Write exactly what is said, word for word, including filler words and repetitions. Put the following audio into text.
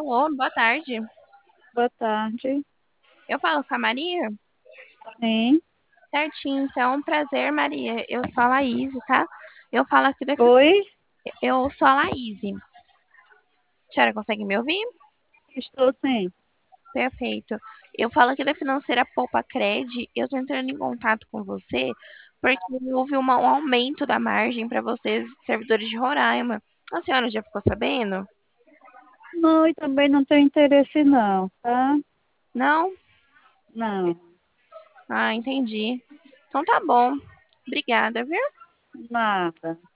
Alô, boa tarde. Boa tarde. Eu falo com a Maria? Sim. Certinho, então é um prazer, Maria. Eu sou a Laís, tá? Eu falo aqui da... Oi? Eu sou a Laís. A senhora consegue me ouvir? Estou sim. Perfeito. Eu falo aqui da financeira Poupa Cred. Eu estou entrando em contato com você porque houve uma- um aumento da margem para vocês, servidores de Roraima. A senhora já ficou sabendo? Não, e também não tenho interesse não, tá? Não? Não, Ah, entendi. Então tá bom. Obrigada, viu? nada.